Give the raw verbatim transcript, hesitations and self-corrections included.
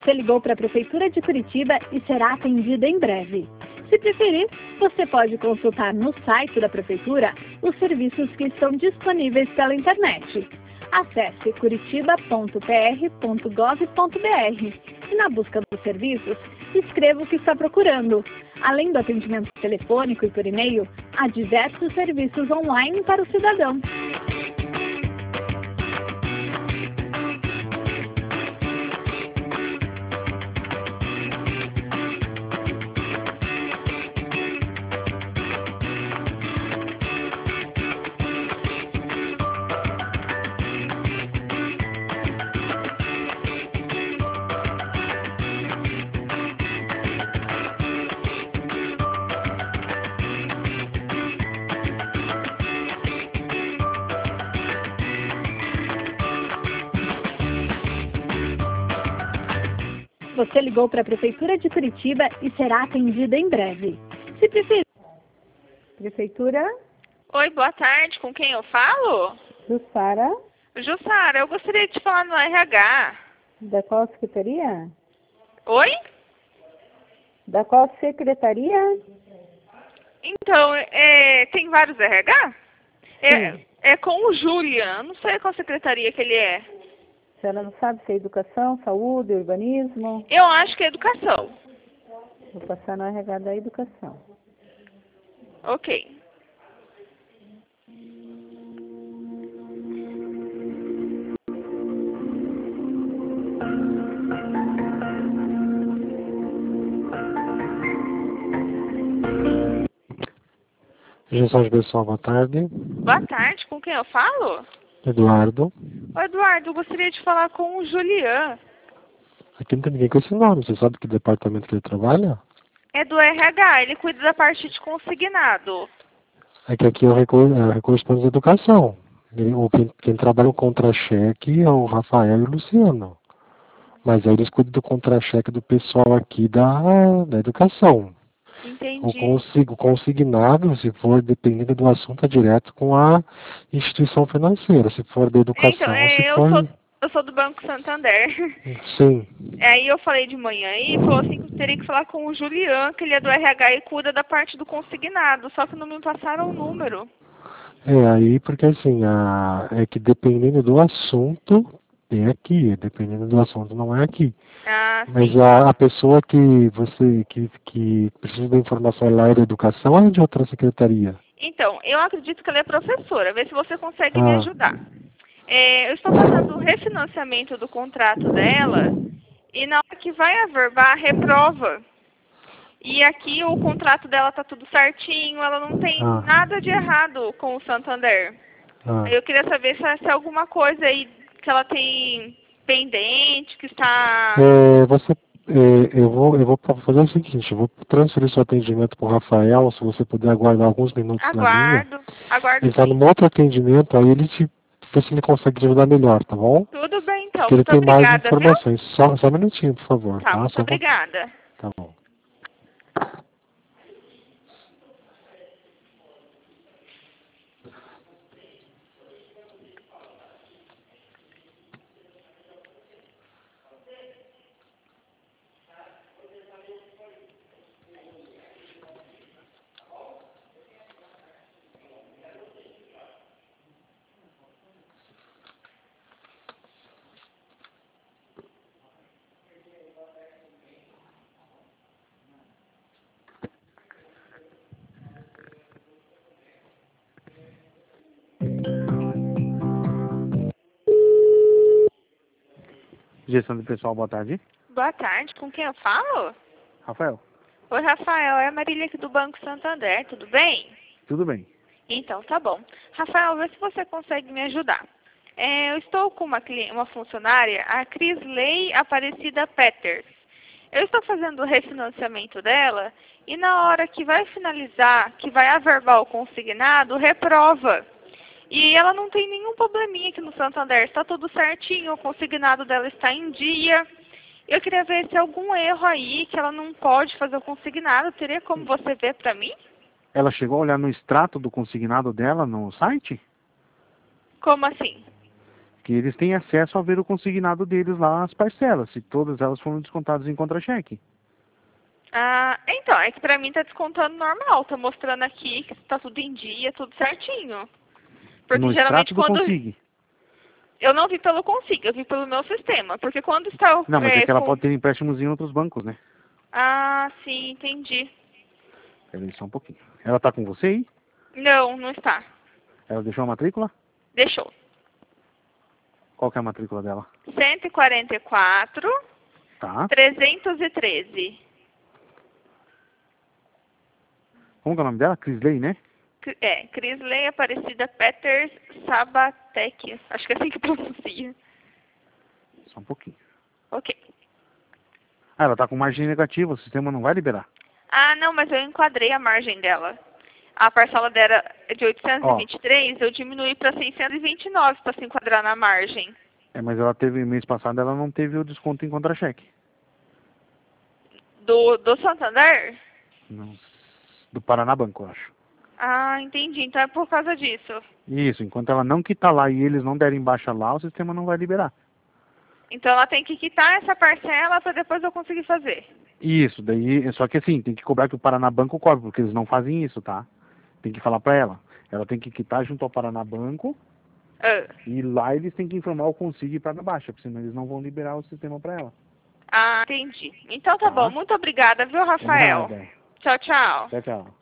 Você ligou para a Prefeitura de Curitiba e será atendida em breve. Se preferir, você pode consultar no site da Prefeitura os serviços que estão disponíveis pela internet. Acesse curitiba ponto p r ponto gov ponto b r e na busca dos serviços, escreva o que está procurando. Além do atendimento telefônico e por e-mail, há diversos serviços online para o cidadão. Você ligou para a Prefeitura de Curitiba e será atendida em breve. Se preferir. Prefeitura? Oi, boa tarde. Com quem eu falo? Jussara. Jussara, eu gostaria de falar no R H. Da qual secretaria? Oi? Da qual secretaria? Então, é, tem vários R H? É, Sim. é com o Julian. Não sei qual secretaria que ele é. A senhora não sabe se é educação, saúde, urbanismo? Eu acho que é educação. Vou passar no R H da educação. Ok. Gestão de pessoal, boa tarde. Boa tarde. Com quem eu falo? Eduardo. Ô, Eduardo, eu gostaria de falar com o Julian. Aqui não tem ninguém com esse nome. Você sabe que departamento que ele trabalha? É do R H. Ele cuida da parte de consignado. É que aqui é o recurso, é o recurso de educação. Ele, o, quem, quem trabalha o contra-cheque é o Rafael e o Luciano. Mas aí eles cuidam do contra-cheque do pessoal aqui da, da educação. O, Entendi. consig, o consignado, se for dependendo do assunto, é direto com a instituição financeira. Se for da educação, Então, é, se eu, for... sou, eu sou do Banco Santander. Sim. Aí eu falei de manhã e falou assim que eu teria que falar com o Julian, que ele é do R H e cuida da parte do consignado, só que não me passaram o número. É, aí porque assim, a, é que dependendo do assunto, é aqui, dependendo do assunto não é aqui. Ah, Mas sim. a, a pessoa que você que, que precisa da informação lá é da educação ou é de outra secretaria? Então, eu acredito que ela é professora, vê se você consegue me Ah, ajudar. É, eu estou fazendo o refinanciamento do contrato dela e na hora que vai averbar, reprova. E aqui o contrato dela está tudo certinho, ela não tem ah, nada de errado com o Santander. ah. Aí eu queria saber se, se é alguma coisa aí que ela tem pendente, que está... É, você, é, eu vou, eu vou fazer o seguinte, eu vou transferir seu atendimento para o Rafael, se você puder aguardar alguns minutos na linha. Aguardo, aguardo Ele está sim. no outro atendimento, aí ele te, vê se ele consegue te ajudar melhor, tá bom? Tudo bem então, Porque ele muito tem mais obrigada, viu? informações. Só, só um minutinho, por favor, Tá, tá? muito Só vou... obrigada. Tá bom. Gestão do pessoal, boa tarde. Boa tarde, com quem eu falo? Rafael, Oi, Rafael, é a Marília aqui do Banco Santander, tudo bem? tudo bem? Então, tá bom. Rafael, vê se você consegue me ajudar. É, eu estou com uma, cli- uma funcionária, a Crisley Aparecida Peters. Eu estou fazendo o refinanciamento dela e na hora que vai finalizar, que vai averbar o consignado, reprova. E ela não tem nenhum probleminha aqui no Santander, está tudo certinho, o consignado dela está em dia. Eu queria ver se há algum erro aí que ela não pode fazer o consignado. Teria como você ver para mim? Ela chegou a olhar no extrato do consignado dela no site? Como assim? Que eles têm acesso a ver o consignado deles lá, as parcelas, se todas elas foram descontadas em contra-cheque. Ah, então, é que pra mim tá descontando normal. Tá mostrando aqui que tá tudo em dia, tudo certinho. Porque No geralmente extrato do quando... Consigne. Eu não vi pelo Consigo, eu vi pelo meu sistema. Porque quando está... o- Não, mas é que ela com- pode ter empréstimos em outros bancos, né? Ah, sim, entendi. Peraí só um pouquinho. Ela tá com você aí? Não, não está. Ela deixou a matrícula? Deixou. Qual que é a matrícula dela? cento e quarenta e quatro, Tá. trezentos e treze. Como que é o nome dela? Crisley, né? Cri- É, Crisley Aparecida Peters Sabatek. Acho que é assim que pronuncia. Só um pouquinho. Ok. Ah, ela tá com margem negativa, o sistema não vai liberar. Ah, não, mas eu enquadrei a margem dela. A parcela dela é de oitocentos e vinte e três, eu diminuí para seiscentos e vinte e nove para se enquadrar na margem. É, mas ela teve, mês passado, ela não teve o desconto em contra-cheque. Do, do Santander? Não, do Paraná Banco, eu acho. Ah, entendi. Então é por causa disso. Isso, enquanto ela não quitar lá e eles não derem baixa lá, o sistema não vai liberar. Então ela tem que quitar essa parcela para depois eu conseguir fazer. Isso, daí, só que assim, tem que cobrar que o Paraná Banco cobre, porque eles não fazem isso, tá? Tem que falar pra ela. Ela tem que quitar junto ao Paraná Banco Ah, e lá eles têm que informar o Consigne para dar baixa, porque senão eles não vão liberar o sistema pra ela. ah, entendi. Então tá Tá. bom. Muito obrigada, viu, Rafael? Nada. Tchau, tchau. Tchau, tchau.